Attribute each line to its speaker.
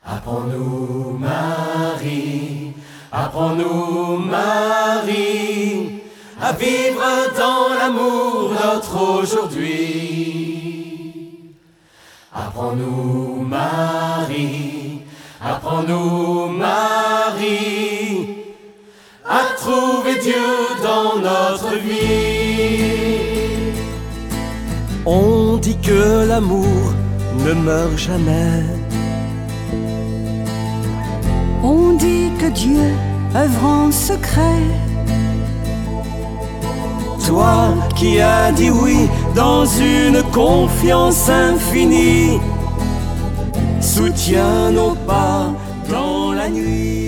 Speaker 1: Apprends-nous, Marie, apprends-nous, Marie, à vivre dans l'amour notre aujourd'hui. Apprends-nous, Marie, apprends-nous, Marie, à trouver Dieu dans notre vie.
Speaker 2: On dit que l'amour ne meurt jamais.
Speaker 3: On dit que Dieu œuvre en secret.
Speaker 2: Toi qui as dit oui dans une confiance infinie, soutiens nos pas dans la nuit.